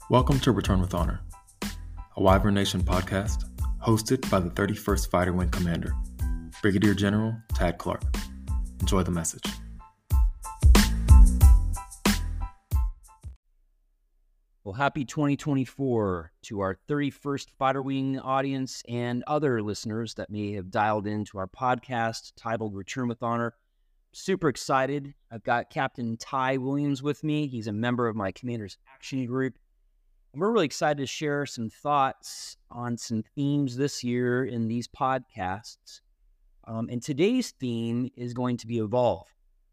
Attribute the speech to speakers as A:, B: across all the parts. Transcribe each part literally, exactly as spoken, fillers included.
A: Welcome to Return with Honor, a Wyvern Nation podcast hosted by the thirty-first Fighter Wing Commander, Brigadier General Tad Clark. Enjoy the message.
B: Well, happy twenty twenty-four to our thirty-first Fighter Wing audience and other listeners that may have dialed into our podcast titled Return with Honor. Super excited. I've got Captain Ty Williams with me. He's a member of my Commander's Action Group. And we're really excited to share some thoughts on some themes this year in these podcasts. Um, and today's theme is going to be evolve.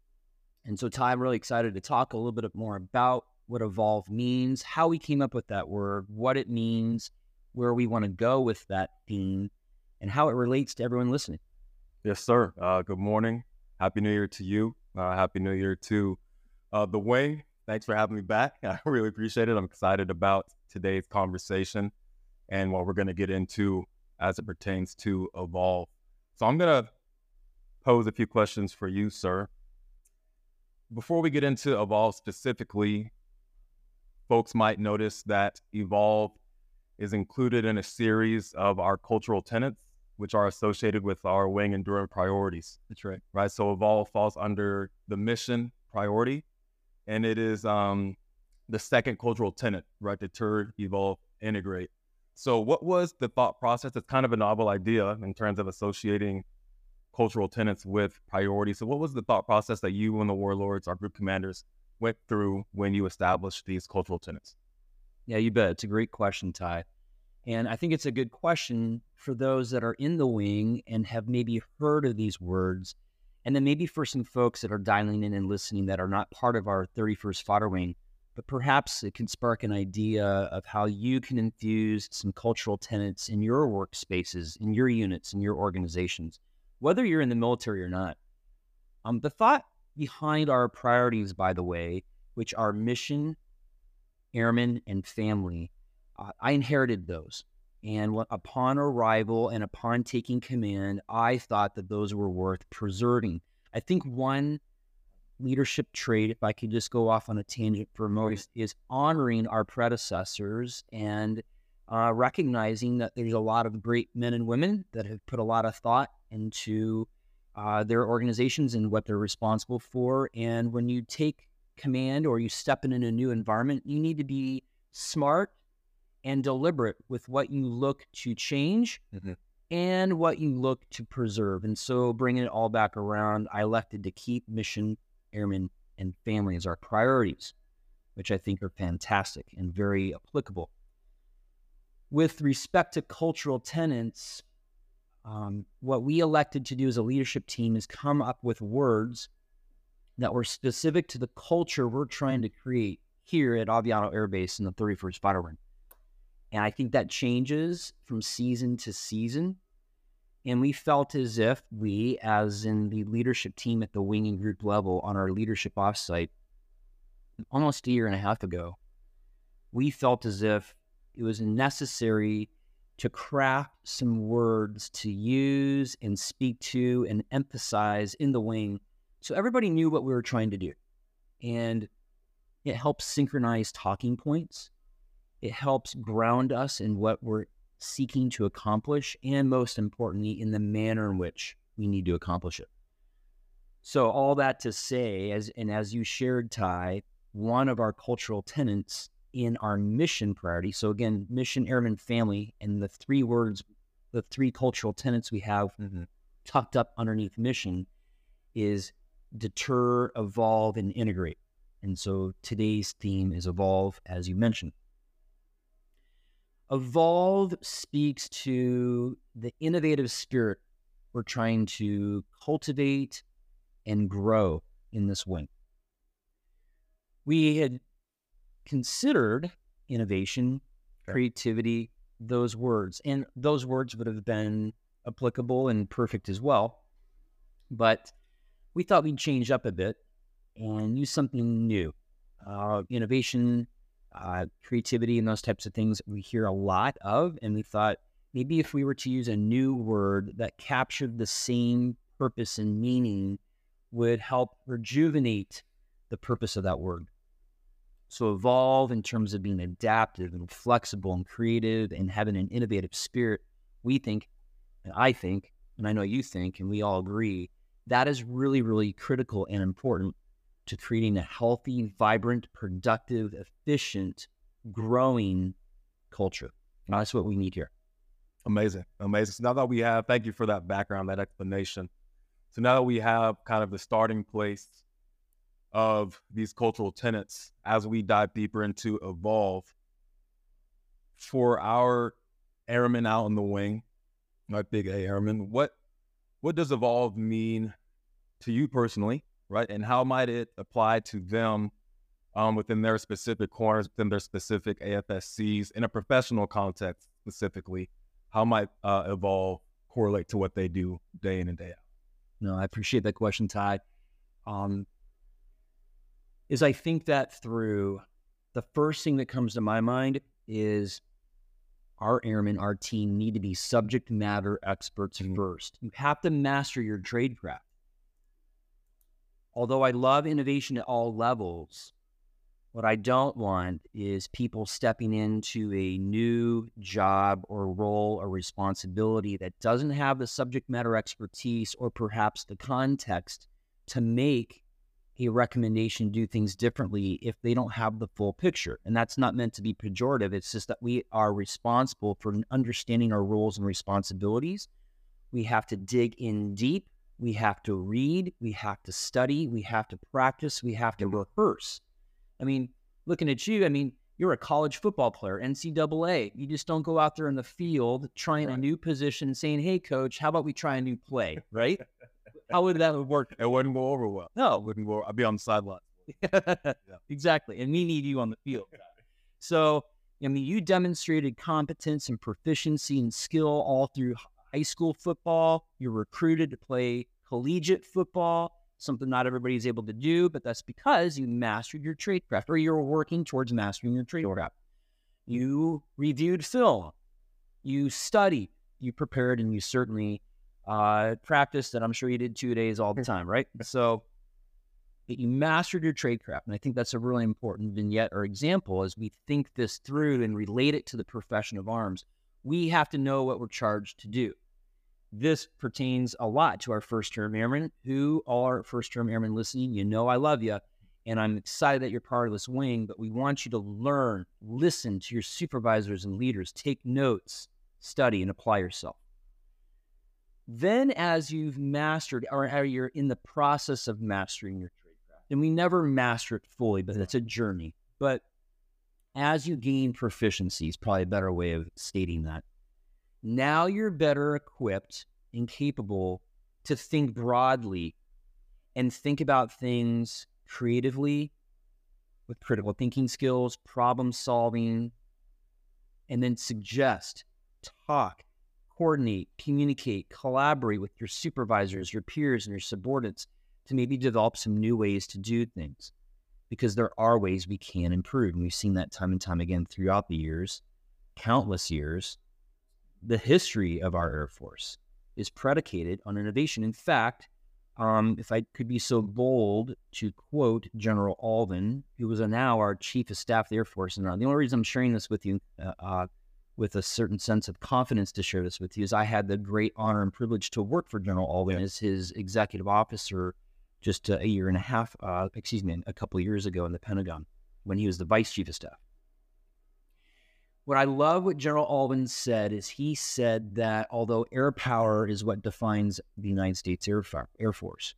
B: And so, Ty, I'm really excited to talk a little bit more about what evolve means, how we came up with that word, what it means, where we want to go with that theme, and how it relates to everyone listening.
C: Yes, sir. Uh, good morning. Happy New Year to you. Uh, Happy New Year to uh, the Wing. Thanks for having me back. I really appreciate it. I'm excited about today's conversation and what we're going to get into as it pertains to evolve. So I'm going to pose a few questions for you, sir. Before we get into evolve specifically, folks might notice that evolve is included in a series of our cultural tenets, which are associated with our wing enduring priorities.
B: That's right.
C: Right. So evolve falls under the mission priority, and it is um, the second cultural tenet, right? Deter, evolve, integrate. So what was the thought process? It's kind of a novel idea in terms of associating cultural tenets with priorities. So what was the thought process that you and the warlords, our group commanders, went through when you established these cultural tenets?
B: Yeah, you bet. It's a great question, Ty. And I think it's a good question for those that are in the wing and have maybe heard of these words. And then maybe for some folks that are dialing in and listening that are not part of our thirty-first Fighter Wing, but perhaps it can spark an idea of how you can infuse some cultural tenets in your workspaces, in your units, in your organizations, whether you're in the military or not. Um, the thought behind our priorities, by the way, which are mission, airmen, and family, uh, I inherited those. And what, upon arrival and upon taking command, I thought that those were worth preserving. I think one leadership trait, if I could just go off on a tangent for a moment, is honoring our predecessors and uh, recognizing that there's a lot of great men and women that have put a lot of thought into uh, their organizations and what they're responsible for. And when you take command or you step in a new environment, you need to be smart and deliberate with what you look to change mm-hmm. and what you look to preserve. And so bringing it all back around, I elected to keep mission, airmen, and family as our priorities, which I think are fantastic and very applicable. With respect to cultural tenets, um, what we elected to do as a leadership team is come up with words that were specific to the culture we're trying to create here at Aviano Air Base in the thirty-first Fighter Wing. And I think that changes from season to season. And we felt as if we, as in the leadership team at the wing and group level on our leadership offsite, almost a year and a half ago, we felt as if it was necessary to craft some words to use and speak to and emphasize in the wing so everybody knew what we were trying to do. And it helps synchronize talking points. It helps ground us in what we're seeking to accomplish, and most importantly, in the manner in which we need to accomplish it. So all that to say, as and as you shared, Ty, one of our cultural tenets in our mission priority, so again, mission, airman, family, and the three words, the three cultural tenets we have mm-hmm. tucked up underneath mission is deter, evolve, and integrate. And so today's theme is evolve, as you mentioned. Evolve speaks to the innovative spirit we're trying to cultivate and grow in this wing. We had considered innovation, creativity, those words, and those words would have been applicable and perfect as well. But we thought we'd change up a bit and use something new. Uh, innovation, Uh, creativity and those types of things we hear a lot of, and we thought maybe if we were to use a new word that captured the same purpose and meaning would help rejuvenate the purpose of that word. So evolve in terms of being adaptive and flexible and creative and having an innovative spirit, we think, and I think, and I know you think, and we all agree, that is really, really critical and important to creating a healthy, vibrant, productive, efficient, growing culture. And that's what we need here.
C: Amazing. Amazing. So now that we have, thank you for that background, that explanation. So now that we have kind of the starting place of these cultural tenets, as we dive deeper into evolve, for our airmen out in the wing, my big A airmen, what what does evolve mean to you personally, right? And how might it apply to them um, within their specific corners, within their specific A F S Cs, in a professional context specifically? How might uh, evolve correlate to what they do day in and day out?
B: No, I appreciate that question, Ty. Um, is I think that through, the first thing that comes to my mind is our airmen, our team need to be subject matter experts mm-hmm. first. You have to master your trade craft. Although I love innovation at all levels, what I don't want is people stepping into a new job or role or responsibility that doesn't have the subject matter expertise or perhaps the context to make a recommendation, do things differently if they don't have the full picture. And that's not meant to be pejorative. It's just that we are responsible for understanding our roles and responsibilities. We have to dig in deep. We have to read. We have to study. We have to practice. We have to rehearse. I mean, looking at you, I mean, you're a college football player, N C double A. You just don't go out there in the field trying right. a new position and saying, hey, coach, how about we try a new play, right? How would that work?
C: It wouldn't go over well.
B: No.
C: It wouldn't go. I'd be on the sideline.
B: yeah. Exactly. And we need you on the field. So, I mean, you demonstrated competence and proficiency and skill all through high school football. You're recruited to play collegiate football, something not everybody's able to do, but that's because you mastered your trade craft, or you're working towards mastering your trade craft. You reviewed film. You studied. You prepared, and you certainly Uh, practice that I'm sure you did two days all the time, right? So you mastered your trade craft. And I think that's a really important vignette or example as we think this through and relate it to the profession of arms. We have to know what we're charged to do. This pertains a lot to our first-term airmen. Who are first-term airmen listening? You know I love you, and I'm excited that you're part of this wing, but we want you to learn, listen to your supervisors and leaders, take notes, study, and apply yourself. Then as you've mastered, or how you're in the process of mastering your trade craft, and we never master it fully, but it's a journey. But as you gain proficiency, is probably a better way of stating that. Now you're better equipped and capable to think broadly and think about things creatively with critical thinking skills, problem solving, and then suggest, talk, coordinate, communicate, collaborate with your supervisors, your peers, and your subordinates to maybe develop some new ways to do things, because there are ways we can improve. And we've seen that time and time again throughout the years, countless years. The history of our Air Force is predicated on innovation. In fact, um, if I could be so bold to quote General Alvin, who was now our Chief of Staff of the Air Force, and the only reason I'm sharing this with you uh, uh, with a certain sense of confidence to share this with you is I had the great honor and privilege to work for General Alvin yeah. as his executive officer just uh, a year and a half, uh, excuse me, a couple of years ago in the Pentagon when he was the Vice Chief of Staff. What I love what General Alvin said is he said that although air power is what defines the United States Air, Air Force,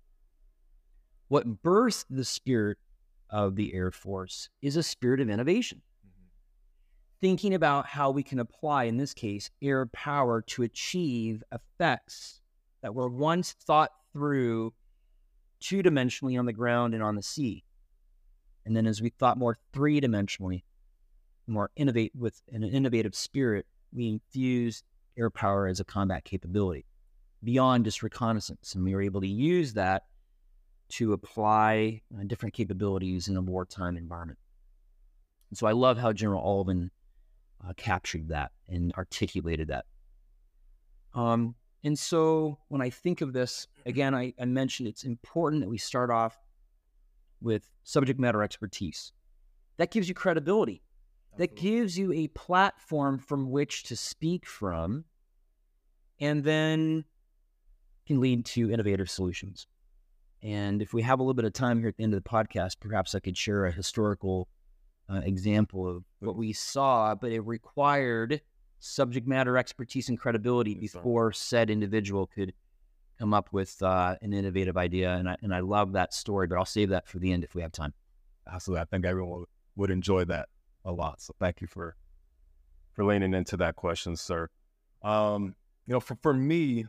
B: what birthed the spirit of the Air Force is a spirit of innovation. Thinking about how we can apply, in this case, air power to achieve effects that were once thought through two-dimensionally on the ground and on the sea. And then as we thought more three-dimensionally, more innovate with an innovative spirit, we infused air power as a combat capability beyond just reconnaissance. And we were able to use that to apply uh, different capabilities in a wartime environment. And so I love how General Alvin Uh, captured that and articulated that. Um, and so when I think of this, again, I, I mentioned it's important that we start off with subject matter expertise. that gives you credibility. That
C: Absolutely.
B: gives you a platform from which to speak from, and then can lead to innovative solutions. And if we have a little bit of time here at the end of the podcast, perhaps I could share a historical uh, example of what we saw, but it required subject matter expertise and credibility
C: Yes, sir.
B: before said individual could come up with uh, an innovative idea. And I, and I love that story, but I'll save that for the end if we have time.
C: Absolutely. I think everyone would enjoy that a lot. So thank you for for leaning into that question, sir. Um, you know, for, for me,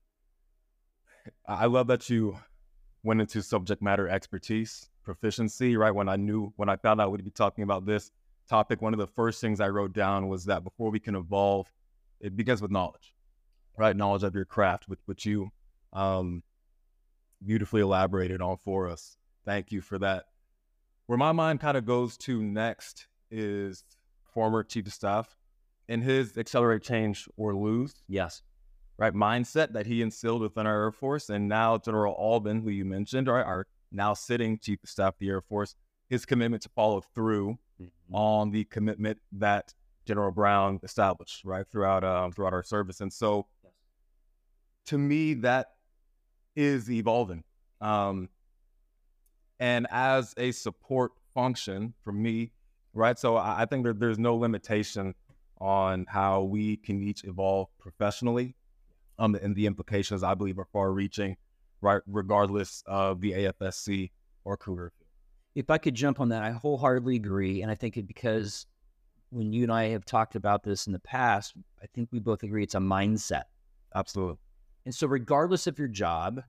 C: I love that you went into subject matter expertise, proficiency, right? When I knew, when I found out we'd be talking about this topic, one of the first things I wrote down was that before we can evolve, it begins with knowledge, right? Knowledge of your craft, which, which you um, beautifully elaborated on for us. Thank you for that. Where my mind kind of goes to next is former chief of staff and his accelerate, change, or lose,
B: Yes.
C: right, mindset that he instilled within our Air Force. And now General Albin, who you mentioned, right, our now sitting chief of staff of the Air Force, his commitment to follow through mm-hmm. on the commitment that General Brown established, right, throughout um, throughout our service. And so, yes. to me, that is evolving. Um, and as a support function for me, right, so I, I think that there's no limitation on how we can each evolve professionally. Um, and the implications, I believe, are far-reaching, right, regardless of the A F S C or career field.
B: If I could jump on that, I wholeheartedly agree. And I think it because when you and I have talked about this in the past, I think we both agree it's a mindset.
C: Absolutely.
B: And so regardless of your job,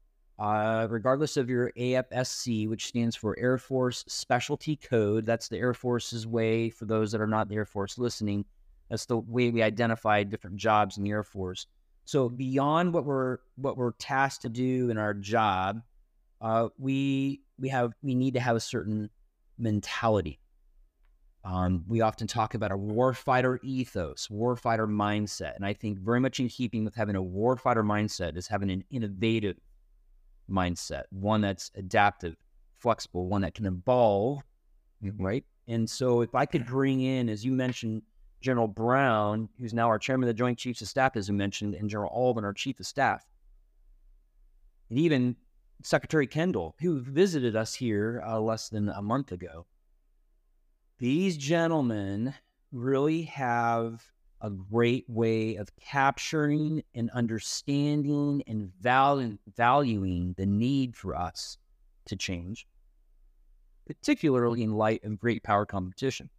B: uh, regardless of your A F S C, which stands for Air Force Specialty Code, that's the Air Force's way, for those that are not in the Air Force listening, that's the way we identify different jobs in the Air Force. So beyond what we're what we're tasked to do in our job, uh, we we have we need to have a certain mentality. Um, we often talk about a warfighter ethos, warfighter mindset, and I think very much in keeping with having a warfighter mindset is having an innovative mindset, one that's adaptive, flexible, one that can evolve, right? And so if I could bring in, as you mentioned, General Brown, who's now our chairman of the Joint Chiefs of Staff, as you mentioned, and General Albin, our chief of staff, and even Secretary Kendall, who visited us here uh, less than a month ago. These gentlemen really have a great way of capturing and understanding and val- valuing the need for us to change, particularly in light of great power competition.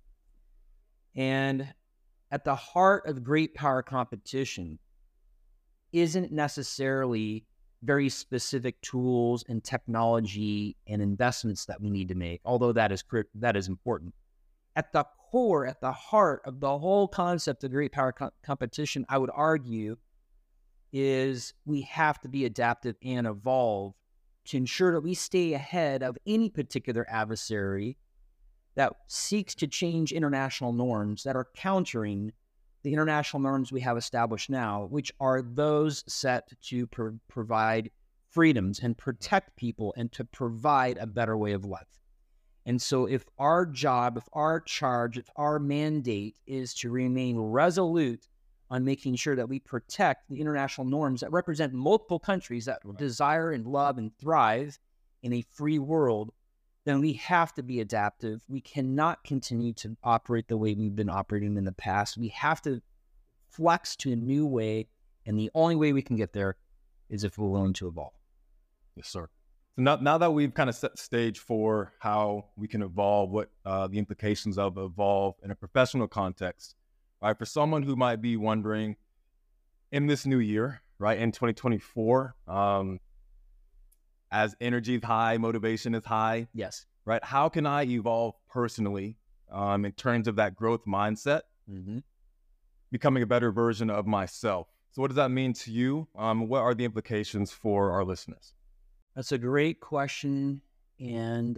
B: And at the heart of great power competition isn't necessarily very specific tools and technology and investments that we need to make, although that is that is important. At the core, at the heart of the whole concept of great power co- competition, I would argue, is we have to be adaptive and evolve to ensure that we stay ahead of any particular adversary that seeks to change international norms that are countering the international norms we have established now, which are those set to pro- provide freedoms and protect people and to provide a better way of life. And so if our job, if our charge, if our mandate is to remain resolute on making sure that we protect the international norms that represent multiple countries that right. desire and love and thrive in a free world, then we have to be adaptive. We cannot continue to operate the way we've been operating in the past. We have to flex to a new way, and the only way we can get there is if we're willing to evolve.
C: Yes, sir. So now, now that we've kind of set the stage for how we can evolve, what uh, the implications of evolve in a professional context, right? For someone who might be wondering, in this new year, right, in twenty twenty-four, um, as energy is high, motivation is high.
B: Yes.
C: Right. How can I evolve personally um, in terms of that growth mindset,
B: mm-hmm.
C: becoming a better version of myself? So what does that mean to you? Um, what are the implications for our listeners?
B: That's a great question. And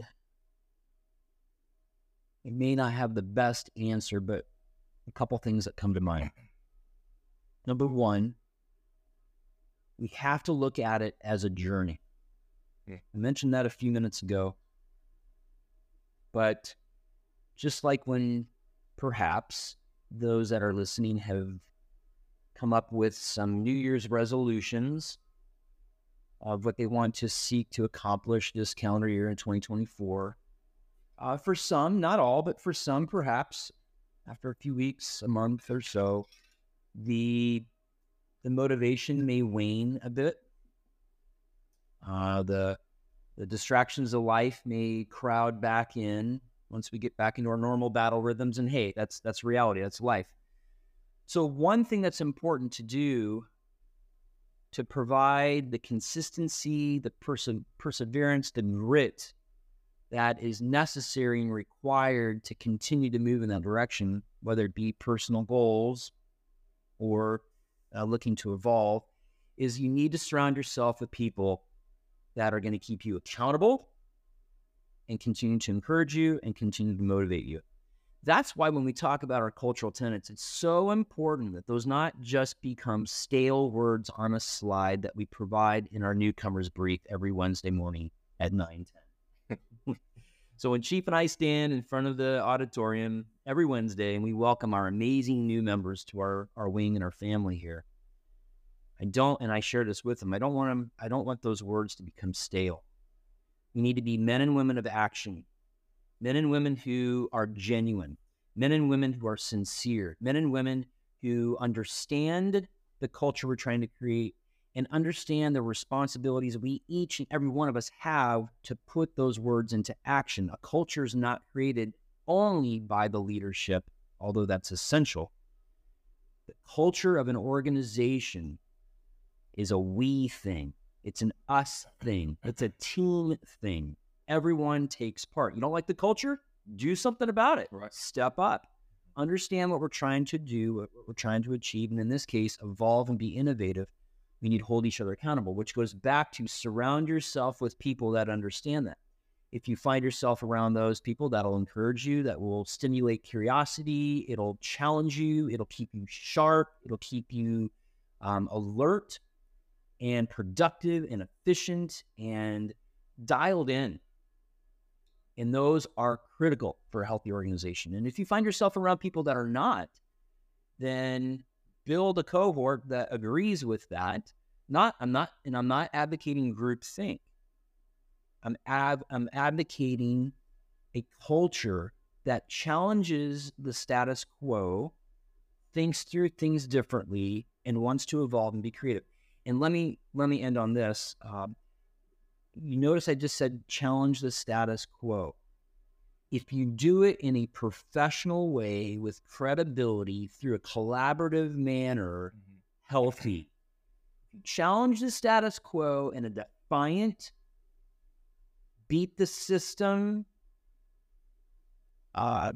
B: it may not have the best answer, but a couple things that come to mind. Number one, we have to look at it as a journey. I mentioned that a few minutes ago, but Just like when perhaps those that are listening have come up with some New Year's resolutions of what they want to seek to accomplish this calendar year in twenty twenty-four. Uh, for some, not all, but for some, perhaps after a few weeks, a month or so, the the motivation may wane a bit. Uh, the the distractions of life may crowd back in once we get back into our normal battle rhythms. And hey, that's that's reality. That's life. So one thing that's important to do to provide the consistency, the perse- perseverance, the grit that is necessary and required to continue to move in that direction, whether it be personal goals or uh, looking to evolve, is you need to surround yourself with people that are going to keep you accountable and continue to encourage you and continue to motivate you. That's why when we talk about our cultural tenets, it's so important that those not just become stale words on a slide that we provide in our newcomers brief every Wednesday morning at nine ten. So when Chief and I stand in front of the auditorium every Wednesday and we welcome our amazing new members to our, our wing and our family here, I don't, and I share this with them, I don't want them, I don't want those words to become stale. We need to be men and women of action, men and women who are genuine, men and women who are sincere, men and women who understand the culture we're trying to create and understand the responsibilities we each and every one of us have to put those words into action. A culture is not created only by the leadership, although that's essential. The culture of an organization is a we thing. It's an us thing. It's a team thing. Everyone takes part. You don't like the culture? Do something about it.
C: Right.
B: Step up. Understand what we're trying to do, what we're trying to achieve, and in this case, evolve and be innovative. We need to hold each other accountable, which goes back to surround yourself with people that understand that. If you find yourself around those people, that'll encourage you, that will stimulate curiosity, it'll challenge you, it'll keep you sharp, it'll keep you um, alert and productive and efficient and dialed in. And those are critical for a healthy organization. And if you find yourself around people that are not, then build a cohort that agrees with that. Not, I'm not, and I'm not advocating groupthink. I'm ab, I'm advocating a culture that challenges the status quo, thinks through things differently, and wants to evolve and be creative. And let me let me end on this. Um, you notice I just said challenge the status quo. If you do it in a professional way with credibility through a collaborative manner, mm-hmm. healthy, challenge the status quo in a defiant, beat the system, uh,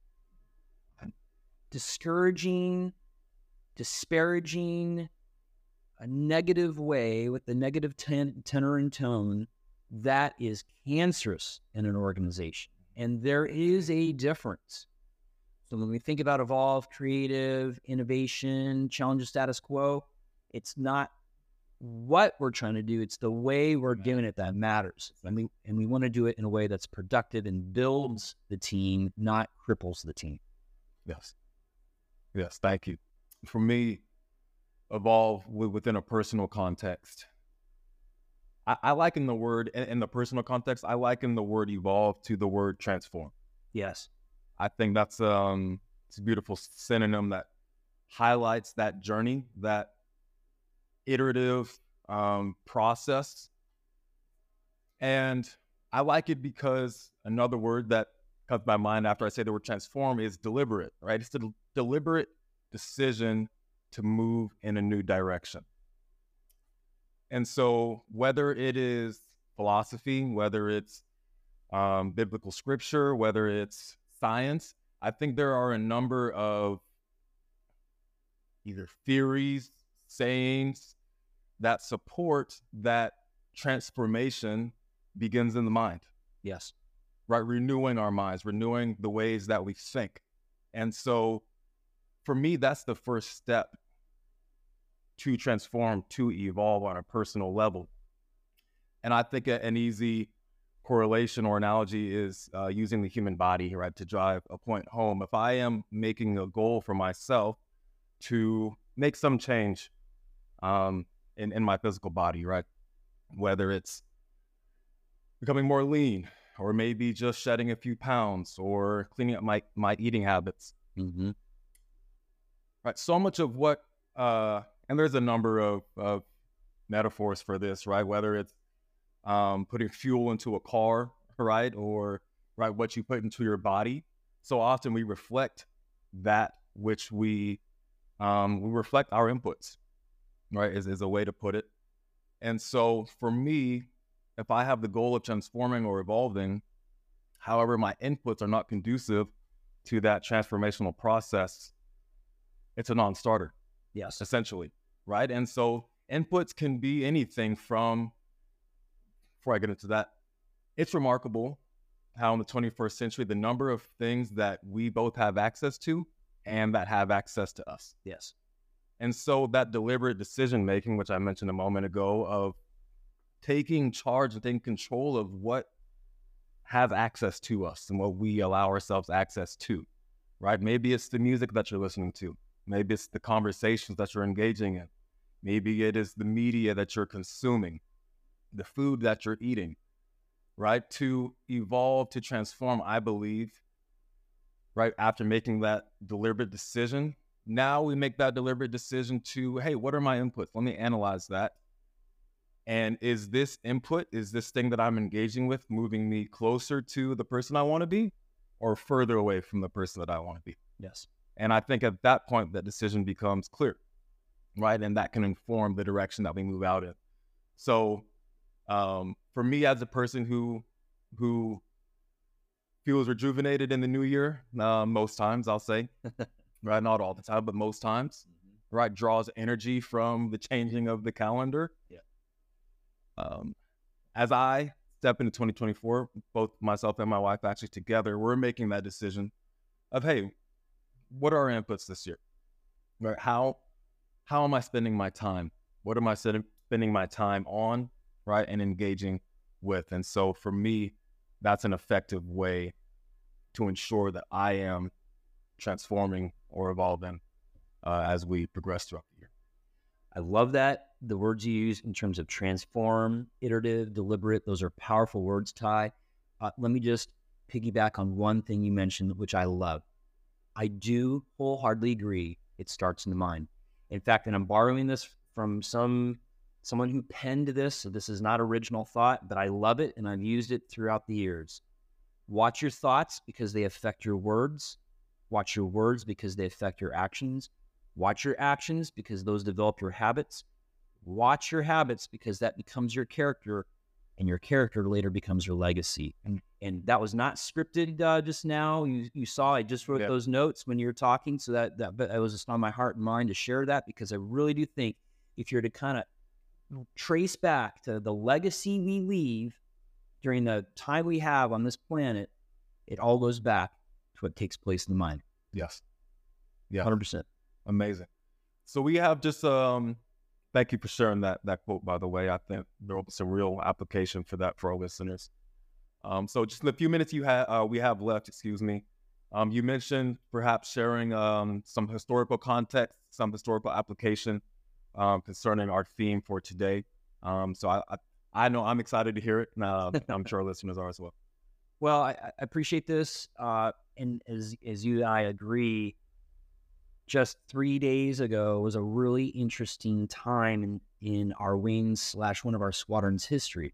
B: discouraging, disparaging, a negative way with the negative ten- tenor and tone, that is cancerous in an organization. And there is a difference. So when we think about evolve, creative, innovation, challenge the status quo, it's not what we're trying to do, it's the way we're doing it that matters. And we, and we want to do it in a way that's productive and builds the team, not cripples the team.
C: Yes. Yes, thank you. For me, evolve within a personal context. I, I liken the word, in, in the personal context, I liken the word evolve to the word transform.
B: Yes.
C: I think that's um, it's a beautiful synonym that highlights that journey, that iterative um, process. And I like it because another word that comes to my mind after I say the word transform is deliberate, right? It's the deliberate decision to move in a new direction. And so whether it is philosophy, whether it's um, biblical scripture, whether it's science, I think there are a number of either theories, sayings that support that transformation begins in the mind.
B: Yes.
C: Right? Renewing our minds, renewing the ways that we think. And so for me, that's the first step to transform, to evolve on a personal level. And I think an easy correlation or analogy is uh, using the human body, right, to drive a point home. If I am making a goal for myself to make some change um, in, in my physical body, right, whether it's becoming more lean or maybe just shedding a few pounds or cleaning up my, my eating habits,
B: Mm-hmm.
C: right, so much of what, uh, and there's a number of, of metaphors for this, right, whether it's um, putting fuel into a car, right, or right what you put into your body. So often we reflect that which we um, we reflect our inputs, right, is, is a way to put it. And so for me, if I have the goal of transforming or evolving, however, my inputs are not conducive to that transformational process, it's a non-starter.
B: Yes.
C: Essentially, right? And so inputs can be anything from, before I get into that, it's remarkable how in the twenty-first century, the number of things that we both have access to and that have access to us.
B: Yes.
C: And so that deliberate decision-making, which I mentioned a moment ago, of taking charge and taking control of what have access to us and what we allow ourselves access to, right? Maybe it's the music that you're listening to. Maybe it's the conversations that you're engaging in. Maybe it is the media that you're consuming, the food that you're eating, right? To evolve, to transform, I believe, right, after making that deliberate decision, now we make that deliberate decision to, hey, what are my inputs? Let me analyze that. And is this input, is this thing that I'm engaging with moving me closer to the person I want to be or further away from the person that I want to be?
B: Yes.
C: And I think at that point, that decision becomes clear, right? And that can inform the direction that we move out in. So um, for me as a person who who feels rejuvenated in the new year, uh, most times I'll say, right? Not all the time, but most times, mm-hmm. right? Draws energy from the changing of the calendar.
B: Yeah.
C: Um, as I step into twenty twenty-four, both myself and my wife actually together, we're making that decision of, hey, what are our inputs this year? Right? How how am I spending my time? What am I spending my time on, right? And engaging with. And so for me, that's an effective way to ensure that I am transforming or evolving uh, as we progress throughout the year.
B: I love that. The words you use in terms of transform, iterative, deliberate, those are powerful words, Ty. Uh, let me just piggyback on one thing you mentioned, which I love. I do wholeheartedly agree it starts in the mind. In fact, and I'm borrowing this from some someone who penned this, so this is not original thought, but I love it, and I've used it throughout the years. Watch your thoughts because they affect your words. Watch your words because they affect your actions. Watch your actions because those develop your habits. Watch your habits because that becomes your character, and your character later becomes your legacy. And and that was not scripted uh, just now. You you saw I just wrote
C: yeah.
B: those notes when you were talking, so that that but it was just on my heart and mind to share that, because I really do think if you're to kind of trace back to the legacy we leave during the time we have on this planet, it all goes back to what takes place in the mind.
C: Yes. Yeah.
B: one hundred percent.
C: Amazing. So we have just, um, thank you for sharing that that quote, by the way. I think there will be some real application for that for our listeners. Um, so just in the few minutes you have, uh, we have left, excuse me, um, you mentioned perhaps sharing um, some historical context, some historical application um, concerning our theme for today. Um, so I, I, I know I'm excited to hear it. And uh, I'm sure our listeners are as well.
B: Well, I, I appreciate this. Uh, and as, as you and I agree, just three days ago was a really interesting time in, in our wings slash one of our squadrons history.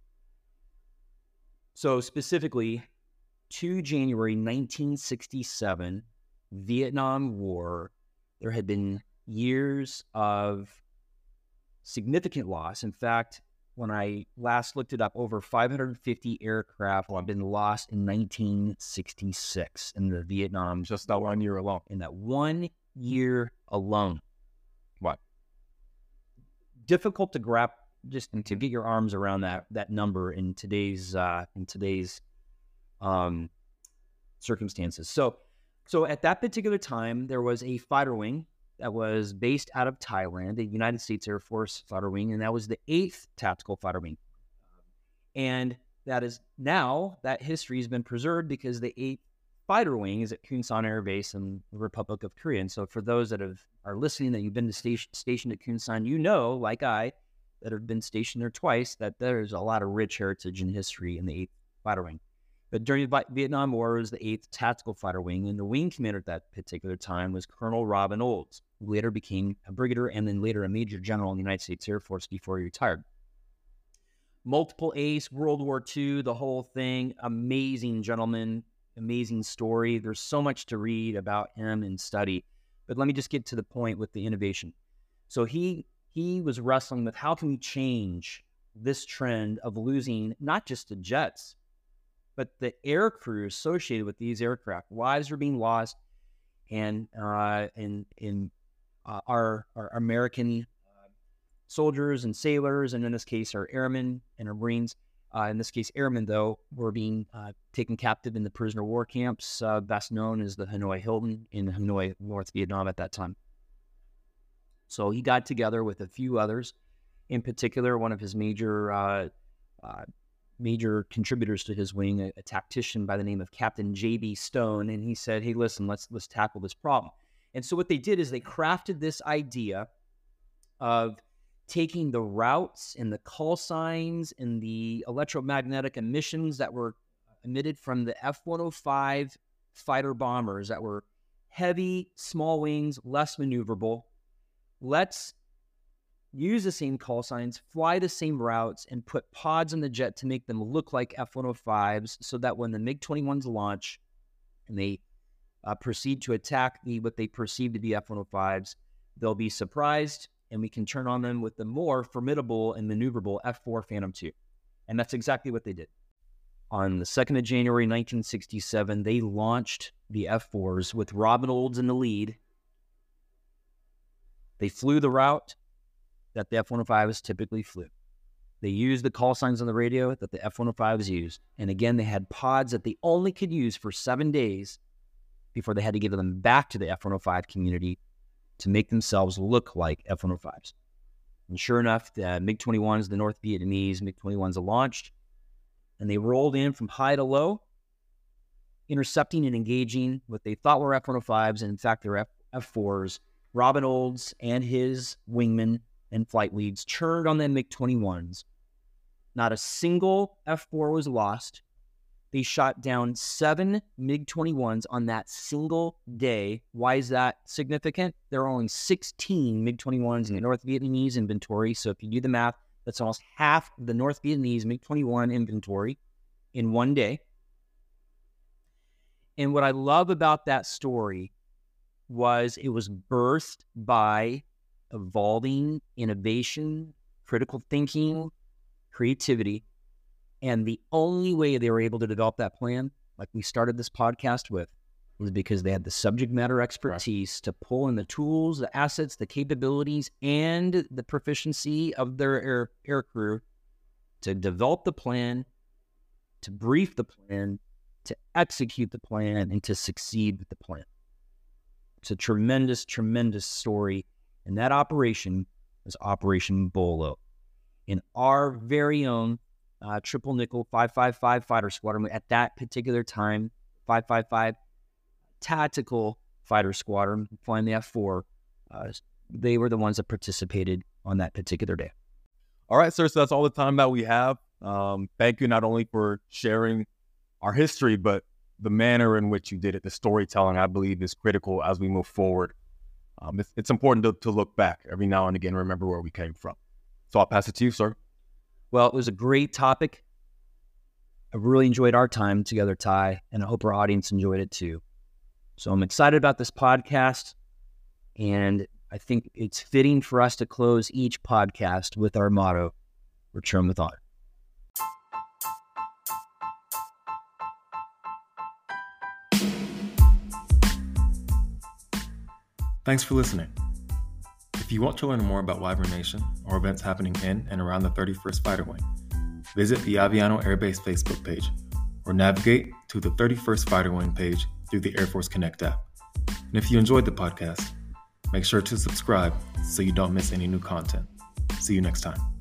B: So specifically, the second of January nineteen sixty-seven, Vietnam War, there had been years of significant loss. In fact, when I last looked it up, over five hundred fifty aircraft had been lost in nineteen sixty-six in the Vietnam.
C: Just that one year alone.
B: In that one year alone.
C: What?
B: Difficult to grab, just to get your arms around that that number in today's uh, in today's um, circumstances. So, so at that particular time, there was a fighter wing that was based out of Thailand, the United States Air Force fighter wing, and that was the eighth Tactical Fighter Wing. And that is now, that history has been preserved because the eighth Fighter Wing is at Kunsan Air Base in the Republic of Korea. And so for those that have are listening, that you've been to station, stationed at Kunsan, you know, like I, that have been stationed there twice, that there's a lot of rich heritage and history in the eighth Fighter Wing. But during the Vietnam War, it was the eighth Tactical Fighter Wing, and the wing commander at that particular time was Colonel Robin Olds, who later became a brigadier and then later a major general in the United States Air Force before he retired. Multiple ace, World War Two, the whole thing. Amazing gentleman, amazing story. There's so much to read about him and study. But let me just get to the point with the innovation. So he he was wrestling with how can we change this trend of losing not just the jets, but the air crew associated with these aircraft. Lives are being lost, and uh, and in uh, our our American soldiers and sailors, and in this case, our airmen and our Marines. Uh, in this case, airmen, though, were being uh, taken captive in the prisoner war camps, uh, best known as the Hanoi Hilton in Hanoi, North Vietnam at that time. So he got together with a few others, in particular, one of his major uh, uh, major contributors to his wing, a, a tactician by the name of Captain J B Stone, and he said, hey, listen, let's let's tackle this problem. And so what they did is they crafted this idea of taking the routes and the call signs and the electromagnetic emissions that were emitted from the F one oh five fighter bombers that were heavy, small wings, less maneuverable. Let's use the same call signs, fly the same routes, and put pods in the jet to make them look like F one oh fives so that when the MiG twenty-ones launch and they uh, proceed to attack the what they perceive to be F one oh fives, they'll be surprised, and we can turn on them with the more formidable and maneuverable F four Phantom two. And that's exactly what they did. On the second of January, nineteen sixty-seven, they launched the F fours with Robin Olds in the lead. They flew the route that the F one oh fives typically flew. They used the call signs on the radio that the F one oh fives used. And again, they had pods that they only could use for seven days before they had to give them back to the F one oh five community to make themselves look like F one oh fives. And sure enough, the MiG twenty-ones, the North Vietnamese MiG twenty-ones, are launched, and they rolled in from high to low, intercepting and engaging what they thought were F one oh fives, and in fact, they're F- F4s. Robin Olds and his wingmen and flight leads churned on the MiG twenty-ones. Not a single F four was lost. They shot down seven MiG twenty-ones on that single day. Why is that significant? There are only sixteen MiG twenty-ones in the North Vietnamese inventory. So if you do the math, that's almost half the North Vietnamese MiG twenty-one inventory in one day. And what I love about that story was it was birthed by evolving innovation, critical thinking, creativity. And the only way they were able to develop that plan, like we started this podcast with, was because they had the subject matter expertise right. to pull in the tools, the assets, the capabilities, and the proficiency of their air, air crew to develop the plan, to brief the plan, to execute the plan, and to succeed with the plan. It's a tremendous, tremendous story. And that operation was Operation Bolo. In our very own uh, Triple Nickel five five five Fighter Squadron, at that particular time, five five five Tactical Fighter Squadron, flying the F four, uh, they were the ones that participated on that particular day.
C: All right, sir, so that's all the time that we have. Um, thank you not only for sharing our history, but the manner in which you did it, the storytelling, I believe, is critical as we move forward. Um, it's, it's important to, to look back every now and again, remember where we came from. So I'll pass it to you, sir.
B: Well, it was a great topic. I really enjoyed our time together, Ty, and I hope our audience enjoyed it too. So I'm excited about this podcast, and I think it's fitting for us to close each podcast with our motto, Return with Honor.
A: Thanks for listening. If you want to learn more about Wyvern Nation or events happening in and around the thirty-first Fighter Wing, visit the Aviano Air Base Facebook page or navigate to the thirty-first Fighter Wing page through the Air Force Connect app. And if you enjoyed the podcast, make sure to subscribe so you don't miss any new content. See you next time.